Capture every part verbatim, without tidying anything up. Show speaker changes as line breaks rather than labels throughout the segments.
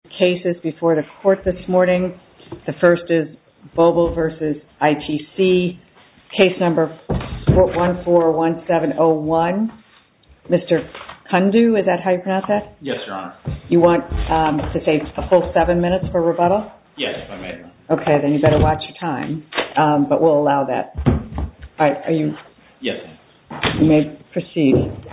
Cases before the court this morning. The first is Boble versus I T C, case number one four one seven zero one. Mister Kundu, is that how you pronounce that?
Yes, Your Honor.
You want um, to take a full seven minutes for rebuttal?
Yes, if I may.
Okay, then you better watch your time, um, but we'll allow that. All right, are you?
Yes.
You may proceed.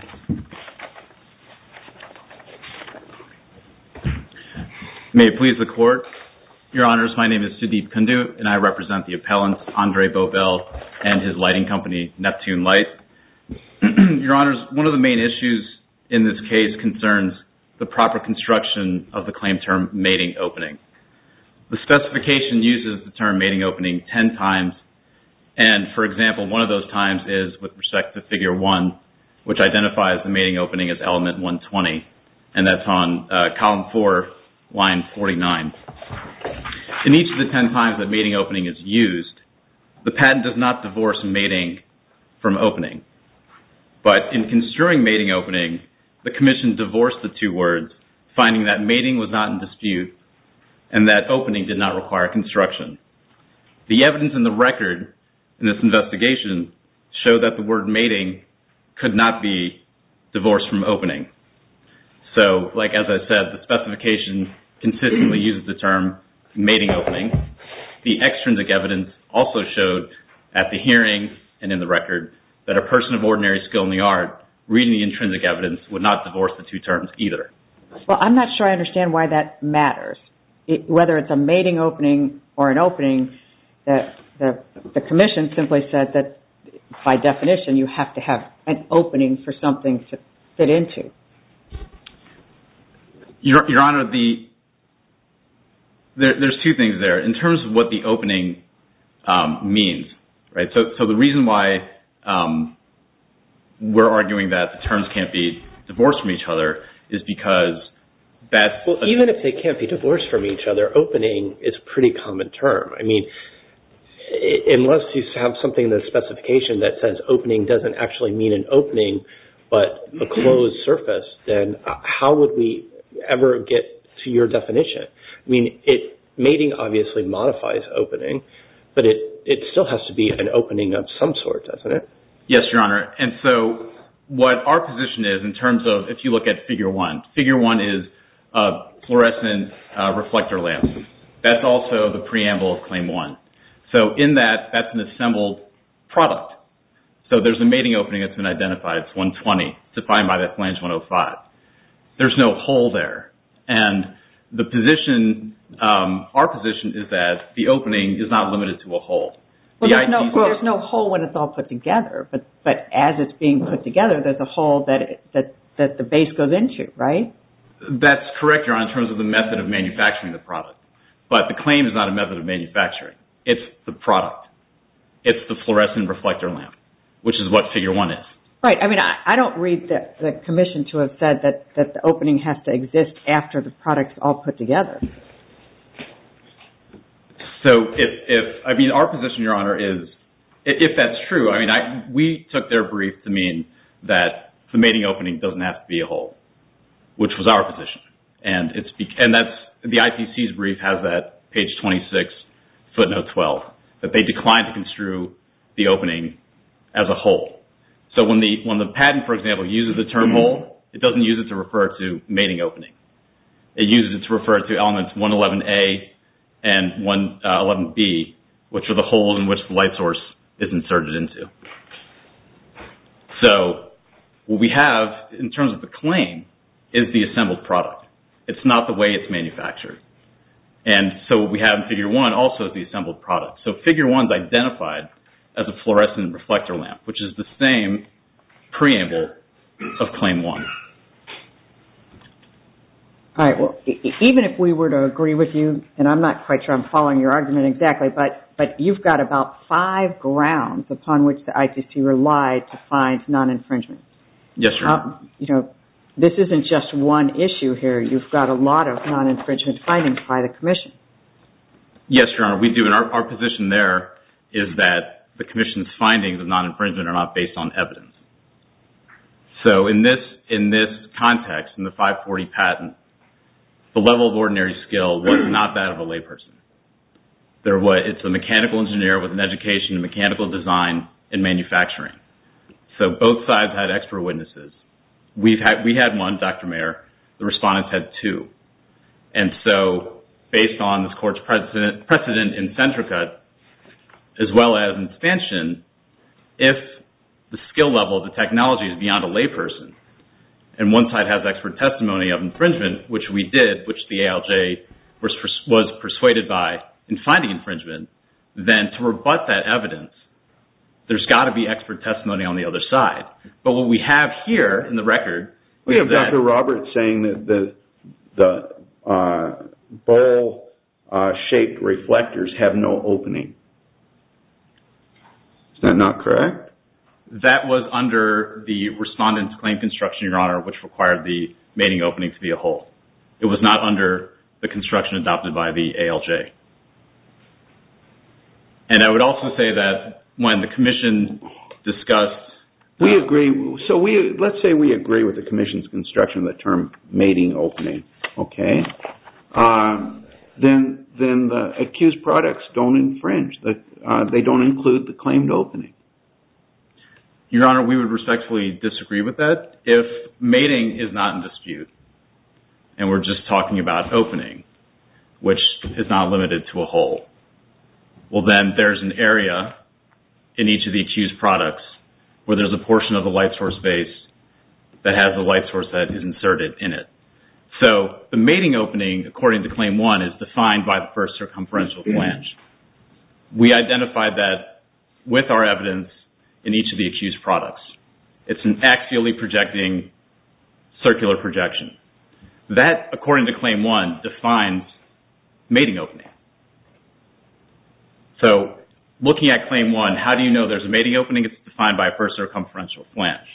May it please the Court. Your Honors, my name is Sudeep Kundu, and I represent the appellants Andre Bobel and his lighting company, Neptune Light. Your Honors, one of the main issues in this case concerns the proper construction of the claim term mating opening. The specification uses the term mating opening ten times, and for example, one of those times is with respect to Figure one, which identifies the mating opening as element one twenty, and that's on uh, column four, line forty-nine. In each of the ten times that mating opening is used, the patent does not divorce mating from opening. But in construing mating opening, the Commission divorced the two words, finding that mating was not in dispute and that opening did not require construction. The evidence in the record in this investigation showed that the word mating could not be divorced from opening. So, like as I said, the specification consistently uses the term mating opening. The extrinsic evidence also showed at the hearing and in the record that a person of ordinary skill in the art reading the intrinsic evidence would not divorce the two terms either.
Well, I'm not sure I understand why that matters. It, whether it's a mating opening or an opening, the, the, the Commission simply said that by definition you have to have an opening for something to fit into.
Your, Your Honor, the there, there's two things there. In terms of what the opening um, means, right? So, so the reason why um, we're arguing that the terms can't be divorced from each other is because that's...
Well, even if they can't be divorced from each other, opening is a pretty common term. I mean, unless you have something in the specification that says opening doesn't actually mean an opening, but a closed surface, then how would we ever get to your definition? I mean, it mating obviously modifies opening, but it, it still has to be an opening of some sort, doesn't it?
Yes, Your Honor. And so what our position is in terms of, if you look at Figure one, Figure one is a fluorescent uh, reflector lamp. That's also the preamble of Claim one. So in that, that's an assembled product. So there's a mating opening that's been identified. It's one twenty, defined by that flange one oh five. There's no hole there. And the position, um, our position is that the opening is not limited to a hole.
Well, there's no, there's no hole when it's all put together, but, but as it's being put together, there's a hole that, it, that, that the base goes into, right?
That's correct, Your Honor, in terms of the method of manufacturing the product. But the claim is not a method of manufacturing. It's the product. It's the fluorescent reflector lamp, which is what Figure one is.
Right. I mean, I, I don't read the, the Commission to have said that, that the opening has to exist after the product's all put together.
So if, if I mean, our position, Your Honor, is if, if that's true, I mean, I, we took their brief to mean that the mating opening doesn't have to be a hole, which was our position. And it's and that's the I P C's brief has that page twenty-six, footnote twelve, that they declined to construe the opening as a hole. So when the when the patent, for example, uses the term hole, it doesn't use it to refer to mating opening. It uses it to refer to elements one eleven A and one eleven B, which are the holes in which the light source is inserted into. So what we have in terms of the claim is the assembled product. It's not the way it's manufactured. And so what we have in Figure one also is the assembled product. So Figure one is identified as a fluorescent reflector lamp, which is the same preamble of Claim one.
All right. Well, even if we were to agree with you, and I'm not quite sure I'm following your argument exactly, but, but you've got about five grounds upon which the I T C relied to find non-infringement.
Yes, sir.
Uh, you know, this isn't just one issue here. You've got a lot of non-infringement findings by the Commission.
Yes, Your Honor, we do. And our, our position there is that the Commission's findings of non-infringement are not based on evidence. So in this in this context, in the five forty patent, the level of ordinary skill was not that of a layperson. There was, it's a mechanical engineer with an education in mechanical design and manufacturing. So both sides had expert witnesses. We've had, we had one, Doctor Mayer. The respondents had two. And so, based on this court's precedent, precedent in Centrica, as well as in Stanchion, if the skill level of the technology is beyond a layperson, and one side has expert testimony of infringement, which we did, which the A L J was, was persuaded by in finding infringement, then to rebut that evidence, there's got to be expert testimony on the other side. But what we have here in the record,
we have Doctor Roberts saying that the the uh, bowl uh, shaped reflectors have no opening. Is that not correct?
That was under the respondent's claim construction, Your Honor, which required the mating opening to be a hole. It was not under the construction adopted by the A L J. And I would also say that when the commission discussed...
We uh, agree. So we let's say we agree with the commission's construction of the term mating opening, okay? Um, then then the accused products don't infringe. The, uh, they don't include the claimed opening.
Your Honor, we would respectfully disagree with that. If mating is not in dispute, and we're just talking about opening, which is not limited to a hole, well then there's an area in each of the accused products where there's a portion of the light source base that has a light source that is inserted in it. So the mating opening, according to Claim one, is defined by the first circumferential flange. We identified that with our evidence in each of the accused products. It's an axially projecting circular projection. That, according to Claim one, defines mating opening. So looking at Claim one, how do you know there's a mating opening? It's defined by a first circumferential flange.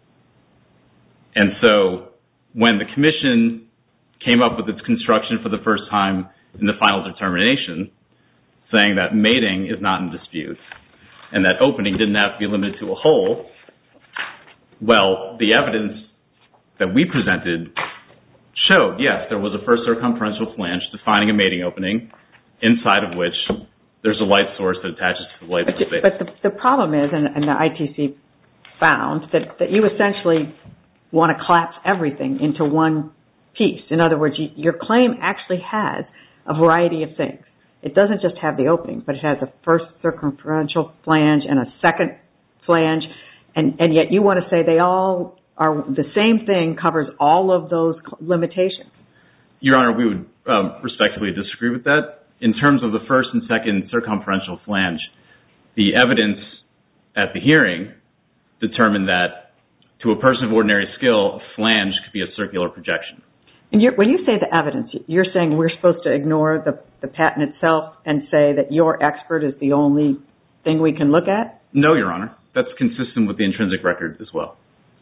And so when the commission came up with its construction for the first time in the final determination, saying that mating is not in dispute and that opening didn't have to be limited to a hole, well, the evidence that we presented showed, yes, there was a first circumferential flange defining a mating opening, inside of which there's a light source that attaches to the light source base.
But the, the problem is, and, and the I T C found, that, that you essentially want to collapse everything into one piece. In other words, you, your claim actually has a variety of things. It doesn't just have the opening, but it has a first circumferential flange and a second flange, and, and yet you want to say they all are the same thing, covers all of those limitations.
Your Honor, we would um, respectfully disagree with that. In terms of the first and second circumferential flange, the evidence at the hearing determined that to a person of ordinary skill, a flange could be a circular projection.
And you're, when you say the evidence, you're saying we're supposed to ignore the, the patent itself and say that your expert is the only thing we can look at?
No, Your Honor. That's consistent with the intrinsic record as well.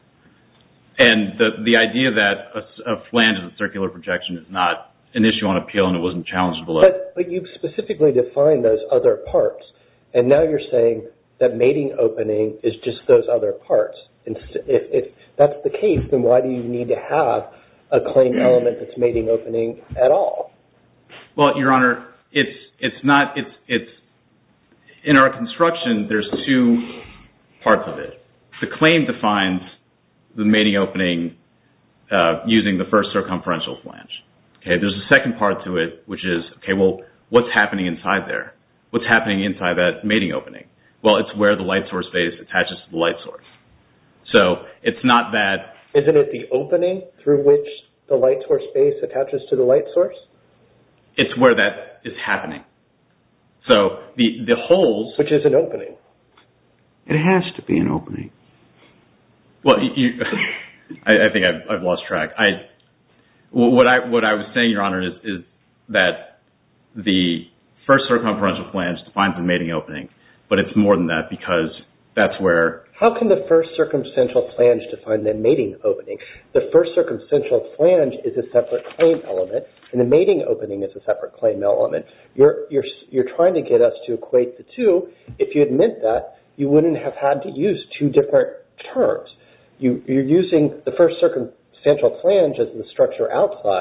And the, the idea that a, a flange is a circular projection is not an issue on appeal, and it wasn't challenged below.
But, but you've specifically defined those other parts, and now you're saying that mating opening is just those other parts. And if, if that's the case, then why do you need to have a claim element that's mating opening at all?
Well, Your Honor, it's it's not it's it's in our construction. There's two parts of it. The claim defines the mating opening uh, using the first circumferential flange. Okay, there's a second part to it, which is, okay, well, what's happening inside there? What's happening inside that mating opening? Well, it's where the light source base attaches to the light source. So it's not that...
Isn't it the opening through which the light source base attaches to the light source?
It's where that is happening. So the, the holes...
Which is an opening.
It has to be an opening.
Well, you, I, I think I've, I've lost track. I... What I what I was saying, Your Honor, is, is that the first circumferential flange defines the mating opening, but it's more than that because that's where...
How can the first circumferential flange define the mating opening? The first circumferential flange is a separate claim element, and the mating opening is a separate claim element. You're you're you're trying to get us to equate the two. If you admit that, you wouldn't have had to use two different terms. You, you're using the first circumferential flange as the structure outside,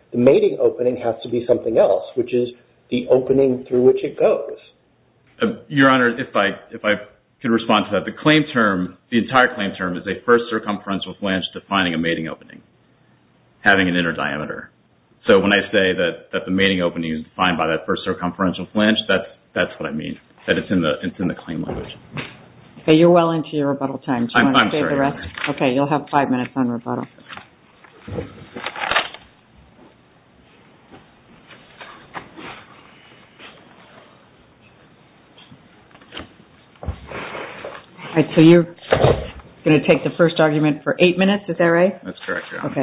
The mating opening has to be something else, which is the opening through which it goes.
Uh, Your Honor, if I if I could respond to that, the claim term, the entire claim term, is a first circumferential flange defining a mating opening, having an inner diameter. So when I say that, that the mating opening is defined by that first circumferential flange, that's that's what I mean. That it's in the it's in the claim language.
Okay, you're well into your rebuttal time. Do you
I'm,
want to
I'm
save
sorry,
the rest? Okay, you'll have five minutes on rebuttal. All right, so you're going to take the first argument for eight minutes, is that right?
That's correct, Your Honor.
Okay.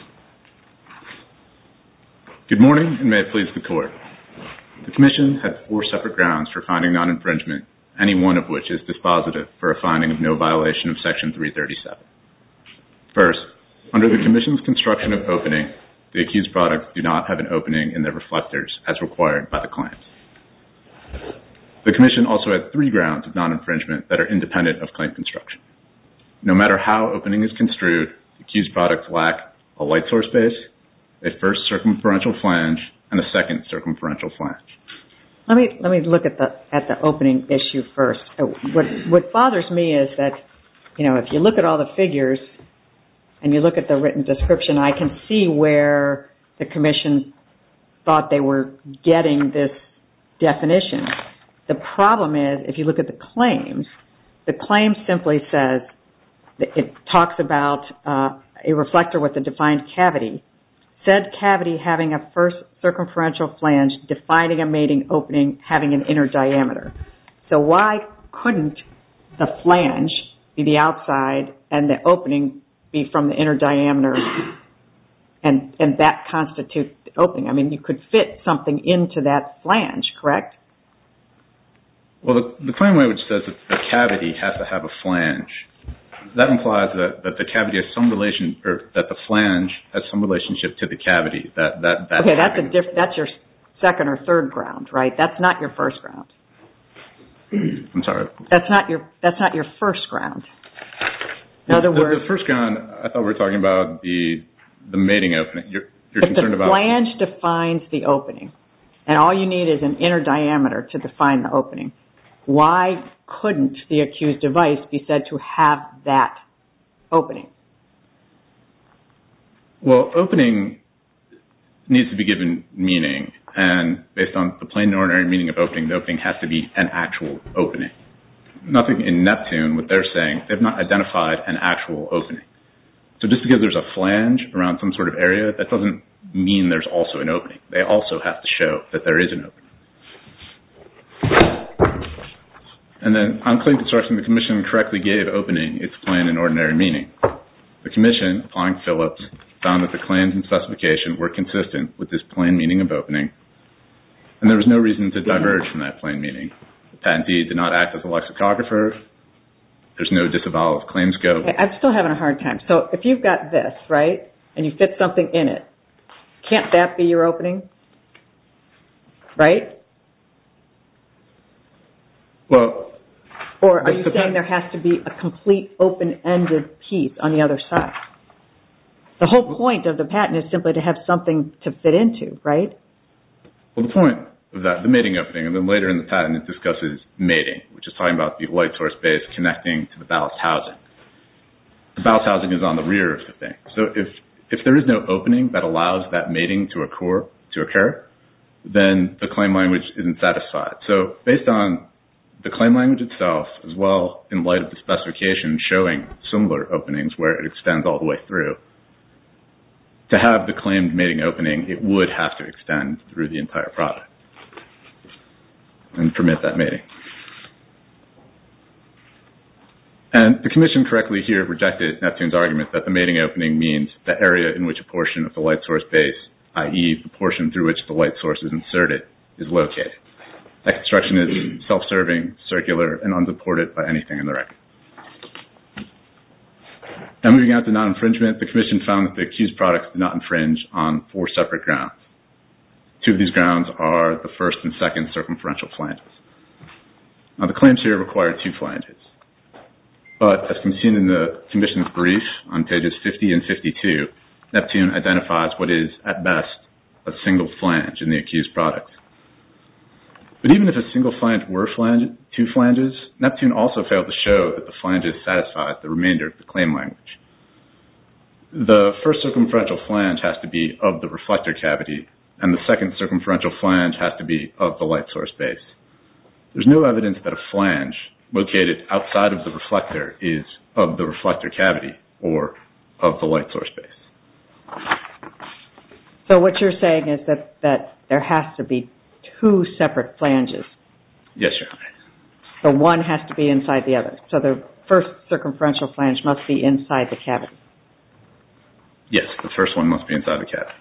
Good morning, and may it please the Court. The Commission had four separate grounds for finding non-infringement, any one of which is dispositive for a finding of no violation of Section three thirty-seven. First, under the Commission's construction of opening, the accused products do not have an opening in their reflectors as required by the claims. The Commission also had three grounds of non-infringement that are independent of claim construction. No matter how opening is construed, the accused products lack a light source base, a first circumferential flange, and a second circumferential flange.
Let me let me look at the at the opening issue first. What what bothers me is that, you know, if you look at all the figures and you look at the written description, I can see where the Commission thought they were getting this definition. The problem is, if you look at the claims, the claim simply says, it talks about uh, a reflector with a defined cavity, said cavity having a first circumferential flange defining a mating opening having an inner diameter. So why couldn't the flange be the outside and the opening be from the inner diameter, and, and that constitute the opening? I mean, you could fit something into that flange, correct?
Well, the, the claim language says that the cavity has to have a flange. That implies that, that the cavity has some relation, or that the flange has some relationship to the cavity. That that that.
Okay, that's a diff- That's your second or third ground, right? That's not your first ground.
I'm sorry.
That's not your. That's not your first ground. In other
the,
words,
the first ground, I thought we were talking about the the mating opening. You're you're
if
concerned
the
about.
The flange defines the opening, and all you need is an inner diameter to define the opening. Why couldn't the accused device be said to have that opening?
Well, opening needs to be given meaning, and based on the plain and ordinary meaning of opening, the opening has to be an actual opening. Nothing in Neptune, what they're saying, they've not identified an actual opening. So just because there's a flange around some sort of area, that doesn't mean there's also an opening. They also have to show that there is an opening. And then on claim construction, the Commission correctly gave opening its plain and ordinary meaning. The Commission, applying Phillips, found that the claims and specification were consistent with this plain meaning of opening, and there was no reason to diverge from that plain meaning. The patentee did not act as a lexicographer. There's no disavowal of claim scope.
Okay, I'm still having a hard time. So if you've got this, right, and you fit something in it, can't that be your opening? Right?
Well,
or are you saying there has to be a complete open-ended piece on the other side? The whole point of the patent is simply to have something to fit into, right?
Well, the point of that, the mating opening, and then later in the patent it discusses mating, which is talking about the light source base connecting to the ballast housing. The ballast housing is on the rear of the thing. So if, if there is no opening that allows that mating to occur, to occur, then the claim language isn't satisfied. So based on the claim language itself, as well in light of the specification showing similar openings where it extends all the way through, to have the claimed mating opening, it would have to extend through the entire product and permit that mating. And the Commission correctly here rejected Neptune's argument that the mating opening means the area in which a portion of the light source base, that is the portion through which the light source is inserted, is located. That construction is self-serving, circular, and unsupported by anything in the record. Now moving on to non-infringement, the Commission found that the accused products did not infringe on four separate grounds. Two of these grounds are the first and second circumferential flanges. Now the claims here require two flanges. But as can be seen in the Commission's brief on pages fifty and fifty-two, Neptune identifies what is, at best, a single flange in the accused product. But even if a single flange were flange, two flanges, Neptune also failed to show that the flanges satisfied the remainder of the claim language. The first circumferential flange has to be of the reflector cavity, and the second circumferential flange has to be of the light source base. There's no evidence that a flange located outside of the reflector is of the reflector cavity or of the light source base.
So what you're saying is that, that there has to be two separate flanges.
Yes, Your Honor.
So one has to be inside the other. So the first circumferential flange must be inside the cavity.
Yes, the first one must be inside the cavity.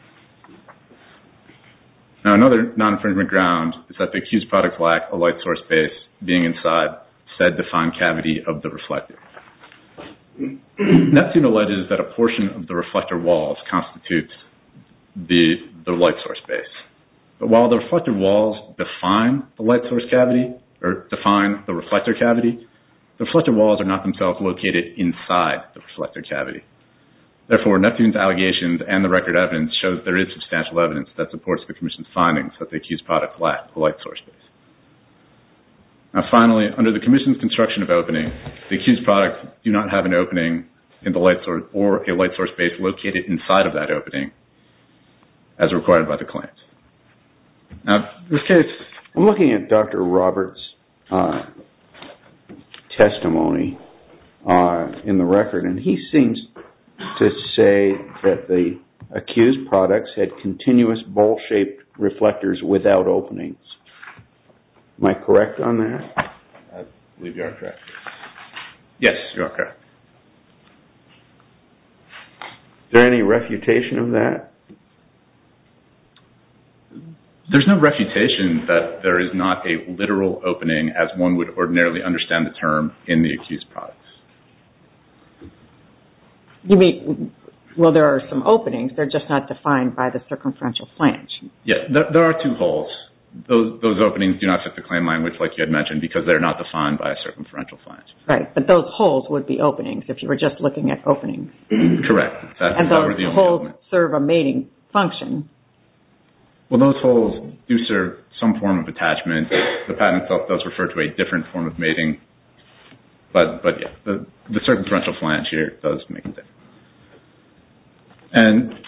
Now, another non-infringement ground is that the accused products lack a light source base being inside said defined cavity of the reflector. Neptune alleges that a portion of the reflector walls constitutes the, the light source base. But while the reflector walls define the light source cavity, or define the reflector cavity, the reflector walls are not themselves located inside the reflector cavity. Therefore, Neptune's allegations and the record evidence show that there is substantial evidence that supports the Commission's findings that the accused products lack a light source base. Now, finally, under the Commission's construction of opening, the accused products do not have an opening in the light source or a light source base located inside of that opening as required by the claims. Now, this case,
I'm looking at Doctor Roberts' uh, testimony uh, in the record, and he seems to say that the accused products had continuous bowl-shaped reflectors without openings. Am I correct on that?
I believe you are correct. Yes, you are correct.
Is there any refutation of that?
There's no refutation that there is not a literal opening as one would ordinarily understand the term in the accused products.
You mean, well, there are some openings. They're just not defined by the circumferential flange.
Yeah, there, there are two holes. Those, those openings do not fit the claim language like you had mentioned because they're not defined by a circumferential flange.
Right, but those holes would be openings if you were just looking at openings.
Correct. That,
and
that
those
were the only
holes
element.
serve a mating function.
Well, those holes do serve some form of attachment. The patent itself does refer to a different form of mating. But, but yeah, the, the circumferential flange here does make a difference. And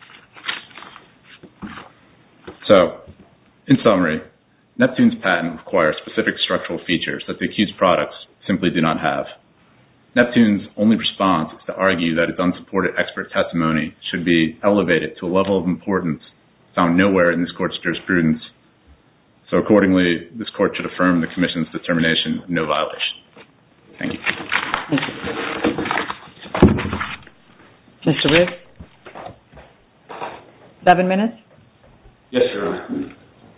so, in summary, Neptune's patent requires specific structural features that the accused products simply do not have. Neptune's only response is to argue that its unsupported expert testimony should be elevated to a level of importance found nowhere in this court's jurisprudence. So accordingly, this court should affirm the Commission's determination of no violation. Thank you.
Thank you. Mister Riggs? Seven minutes?
Yes, Your Honor.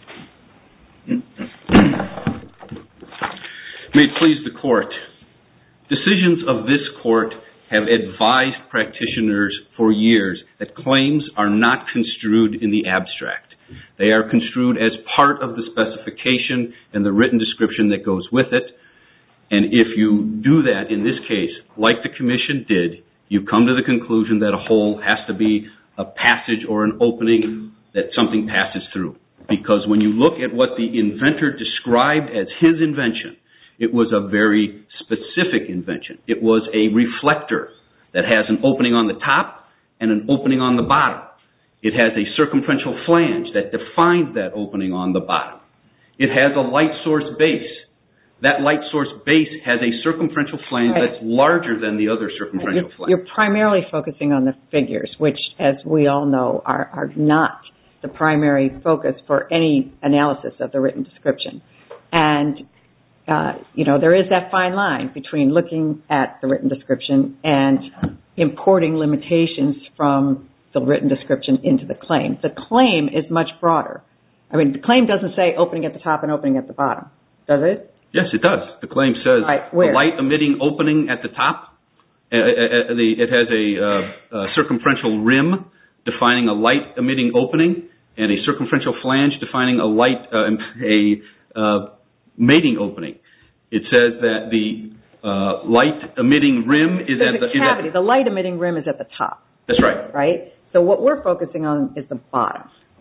May it please the Court. Decisions of this Court have advised practitioners for years that claims are not construed in the abstract. They are construed as part of the specification and the written description that goes with it. And if you do that in this case, like the Commission did, you come to the conclusion that a hole has to be a passage or an opening that something passes through. Because when you look at what the inventor described as his invention, it was a very specific invention. It was a reflector that has an opening on the top and an opening on the bottom. It has a circumferential flange that defines that opening on the bottom. It has a light source base. That light source base has a circumferential flange right. that's larger than the other circumferential
you're,
flange.
You're primarily focusing on the figures, which, as we all know, are, are not the primary focus for any analysis of the written description. And, uh, you know, there is that fine line between looking at the written description and importing limitations from the written description into the claim. The claim is much broader. I mean, the claim doesn't say opening at the top and opening at the bottom, does it?
Yes, it does. The claim says
right,
the light-emitting opening at the top. Uh, uh, the, it has a, uh, a circumferential rim defining a light-emitting opening and a circumferential flange defining a light uh, a uh, mating opening. It says that the uh, light-emitting rim is
There's
at the
cavity.
Is at,
the light-emitting rim is at the top.
That's right.
Right. So what we're focusing on is the bottom.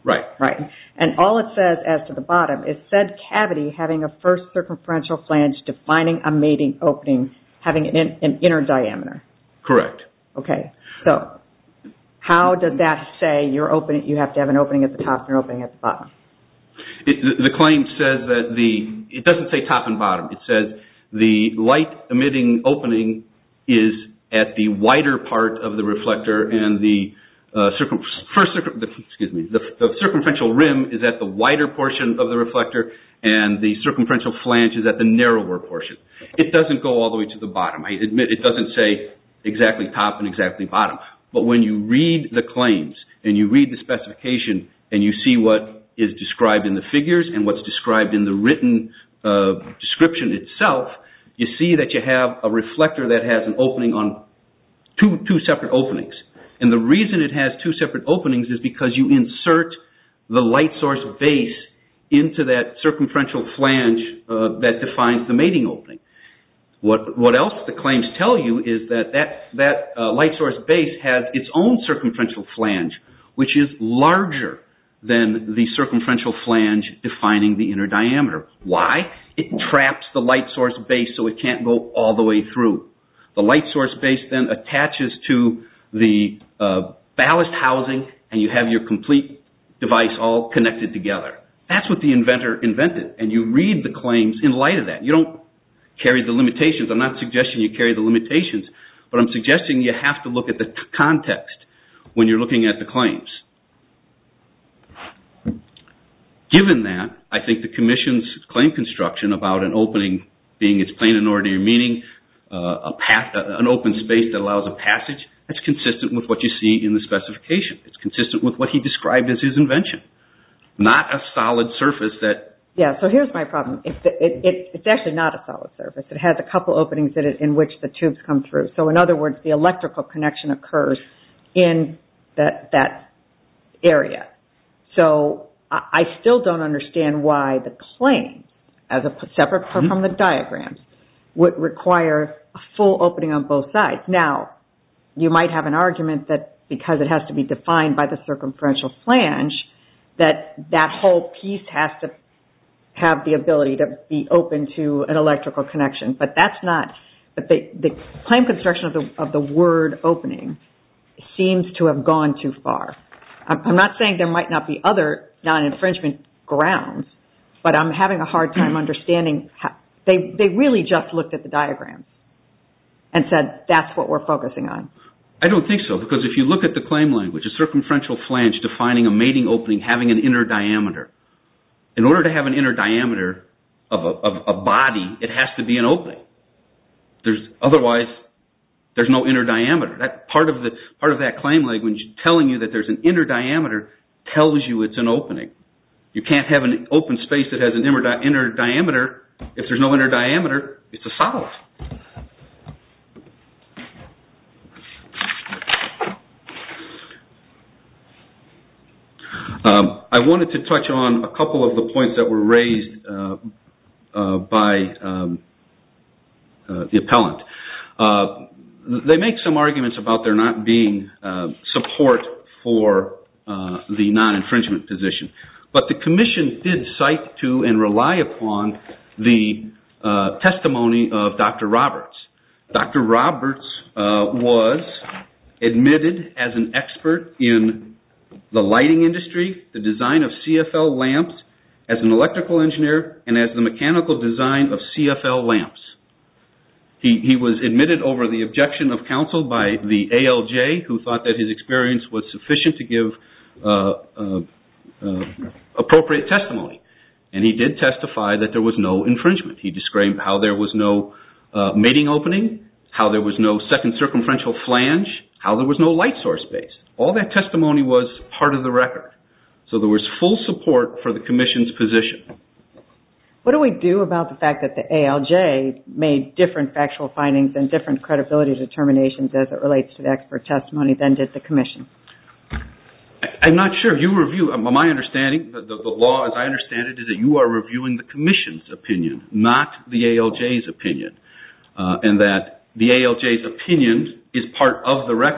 Right.
Right. And all it says as to the bottom is said cavity having a first circumferential flange defining a mating opening having an, an inner diameter.
Correct.
Okay. So how does that say you're open, you have to have an opening at the top and an opening at the bottom?
It, the, the claim says that the, it doesn't say top and bottom. It says the light emitting opening is at the wider part of the reflector and the Uh, circum- first, circum- the, excuse me, the, the circumferential rim is at the wider portion of the reflector, and the circumferential flange is at the narrower portion. It doesn't go all the way to the bottom. I admit it doesn't say exactly top and exactly bottom. But when you read the claims and you read the specification and you see what is described in the figures and what's described in the written uh, description itself, you see that you have a reflector that has an opening on two two separate openings. And the reason it has two separate openings is because you insert the light source base into that circumferential flange uh, that defines the mating opening. What what else the claims tell you is that that, that uh, light source base has its own circumferential flange, which is larger than the circumferential flange defining the inner diameter. Why? It traps the light source base so it can't go all the way through. The light source base then attaches to the uh, ballast housing, and you have your complete device all connected together. That's what the inventor invented, and you read the claims in light of that. You don't carry the limitations. I'm not suggesting you carry the limitations, but I'm suggesting you have to look at the t- context when you're looking at the claims. Given that, I think the Commission's claim construction about an opening being its plain and ordinary meaning, uh, a path, uh, an open space that allows a passage, that's consistent with what you see in the specification. It's consistent with what he described as his invention, not a solid surface that...
Yeah, so here's my problem. It's, it, it, it's actually not a solid surface. It has a couple openings in, it, in which the tubes come through. So in other words, the electrical connection occurs in that, that area. So I, I still don't understand why the claims, as a separate mm-hmm. from the diagrams, would require a full opening on both sides. Now, you might have an argument that because it has to be defined by the circumferential flange, that that whole piece has to have the ability to be open to an electrical connection. But that's not, but the, the claim construction of the, of the word opening seems to have gone too far. I'm, I'm not saying there might not be other non-infringement grounds, but I'm having a hard time understanding how, they, they really just looked at the diagrams and said, that's what we're focusing on.
I don't think so, because if you look at the claim language, a circumferential flange defining a mating opening having an inner diameter. In order to have an inner diameter of a, of a body, it has to be an opening. There's otherwise, there's no inner diameter. That part of the part of that claim language telling you that there's an inner diameter tells you it's an opening. You can't have an open space that has an inner, di- inner diameter. If there's no inner diameter, it's a solid. Um, I wanted to touch on a couple of the points that were raised uh, uh, by um, uh, the appellant. Uh, they make some arguments about there not being uh, support for uh, the non-infringement position. But the Commission did cite to and rely upon the uh, testimony of Doctor Roberts. Doctor Roberts uh, was admitted as an expert in the lighting industry, the design of C F L lamps, as an electrical engineer, and as the mechanical design of C F L lamps. He, he was admitted over the objection of counsel by the A L J, who thought that his experience was sufficient to give uh, uh, uh, appropriate testimony. And he did testify that there was no infringement. He described how there was no uh, mating opening, how there was no second circumferential flange, how there was no light source base. All that testimony was part of the record. So there was full support for the Commission's position.
What do we do about the fact that the A L J made different factual findings and different credibility determinations as it relates to the expert testimony than did the Commission?
I'm not sure. You review, my understanding, the, the, the law as I understand it, is that you are reviewing the Commission's opinion, not the A L J's opinion. Uh, and that the A L J's opinion is part of the record.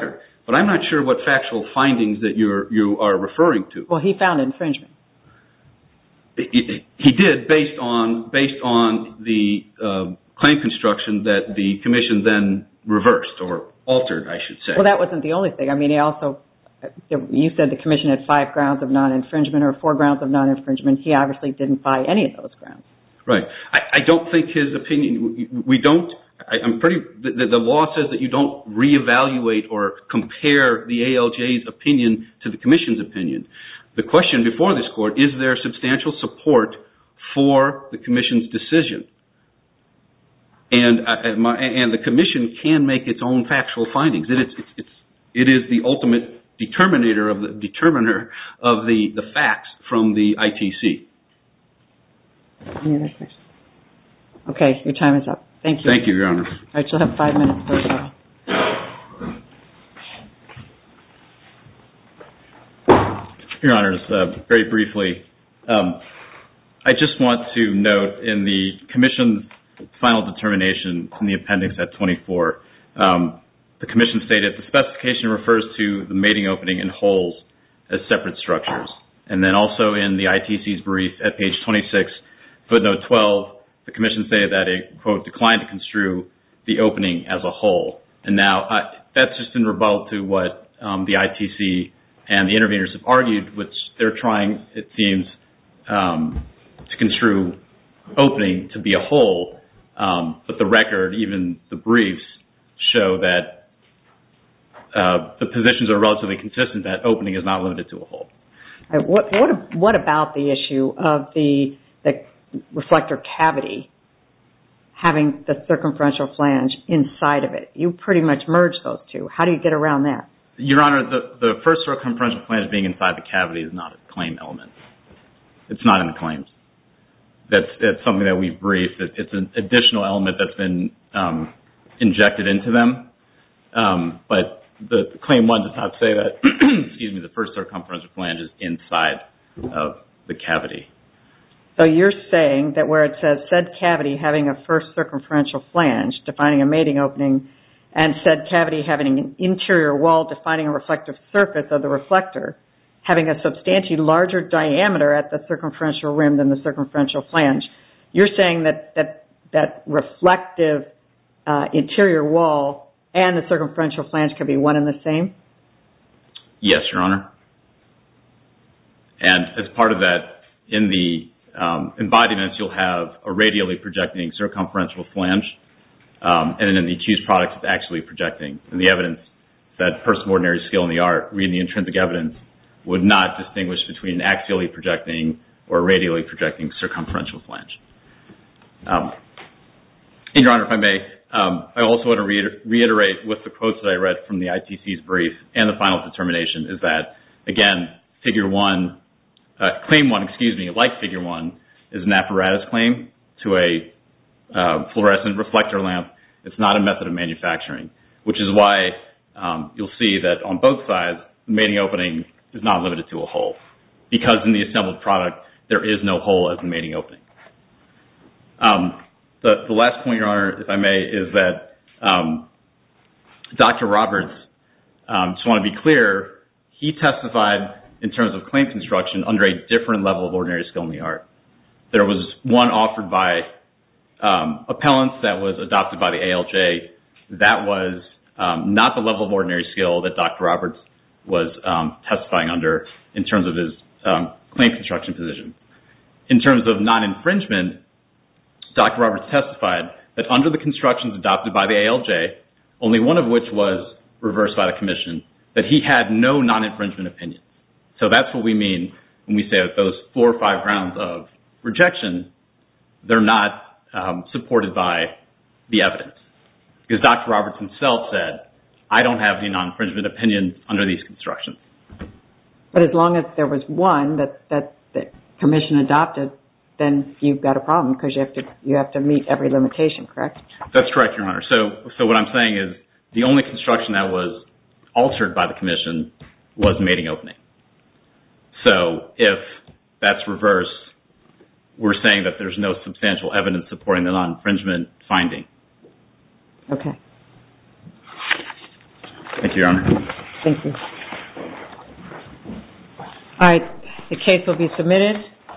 but I'm not sure what factual findings that you're, you are referring to.
Well, he found infringement.
He, he did based on, based on the uh, claim construction that the commission then reversed or altered, I should say.
Well, that wasn't the only thing. I mean, he also, you said the commission had five grounds of non-infringement or four grounds of non-infringement. He obviously didn't buy any of those grounds.
Right. I, I don't think his opinion, we don't, I, I'm pretty, the, the law says that you don't reevaluate or compare the A L J's opinion to the commission's opinion. The question before this court, is there substantial support for the commission's decision? And, uh, and, my, and the commission can make its own factual findings. It is, it's, it's, it is the ultimate determinator of the determiner of the, the facts from the I T C.
Any other questions? Okay, your time is up. Thank you.
Thank you, Your Honor.
All right, you'll have five minutes for rebuttal.
Your Honors, uh, very briefly, um, I just want to note in the commission's final determination in the appendix at twenty-four, um, the commission stated the specification refers to the mating opening and holes as separate structures. And then also in the I T C's brief at page twenty-six, footnote twelve, the commission stated that it, quote, declined to construe the opening as a whole. And now uh, that's just in rebuttal to what um, the I T C and the interveners have argued, which they're trying, it seems, um, to construe opening to be a whole. Um, but the record, even the briefs, show that uh, the positions are relatively consistent that opening is not limited to a whole.
All right, what, what, what about the issue of the, the reflector cavity having the circumferential flange inside of it? You pretty much merge those two. How do you get around that?
Your Honor, the, the first circumferential flange being inside the cavity is not a claim element. It's not in the claims. That's, that's something that we've briefed. It, it's an additional element that's been um, injected into them. Um, but the, the claim one does not say that, excuse me, the first circumferential flange is inside of the cavity.
So you're saying that where it says said cavity having a first circumferential flange, defining a mating opening, and said cavity having an interior wall defining a reflective surface of the reflector, having a substantially larger diameter at the circumferential rim than the circumferential flange, you're saying that that, that reflective uh, interior wall and the circumferential flange could be one and the same?
Yes, Your Honor. And as part of that, in the um, embodiments, you'll have a radially projecting circumferential flange, um, and then in the accused product, it's actually projecting. And the evidence that person of ordinary skill in the art, reading the intrinsic evidence, would not distinguish between an axially projecting or radially projecting circumferential flange. Um, and Your Honor, if I may, um, I also want to reiter- reiterate with the quotes that I read from the I T C's brief and the final determination is that, again, figure one, uh, claim one, excuse me, like figure one, is an apparatus claim to a uh, fluorescent reflector lamp. It's not a method of manufacturing, which is why um, you'll see that on both sides, the mating opening is not limited to a hole, because in the assembled product, there is no hole as the mating opening. Um, the, the last point, Your Honor, if I may, is that um, Doctor Roberts, um, just want to be clear, he testified in terms of claim construction under a different level of ordinary skill in the art. There was one offered by um, appellants that was adopted by the A L J. That was um, not the level of ordinary skill that Doctor Roberts was um, testifying under in terms of his um, claim construction position. In terms of non-infringement, Doctor Roberts testified that under the constructions adopted by the A L J, only one of which was reversed by the commission, that he had no non-infringement opinion. So that's what we mean when we say that those four or five grounds of rejection, they're not um, supported by the evidence. Because Doctor Roberts himself said, I don't have any non-infringement opinion under these constructions.
But as long as there was one that, that the commission adopted, then you've got a problem because you have to you have to meet every limitation, correct?
That's correct, Your Honor. So, so what I'm saying is the only construction that was altered by the commission was mating opening. So if that's reversed, we're saying that there's no substantial evidence supporting the non-infringement finding.
Okay.
Thank you, Your Honor.
Thank you. All right. The case will be submitted.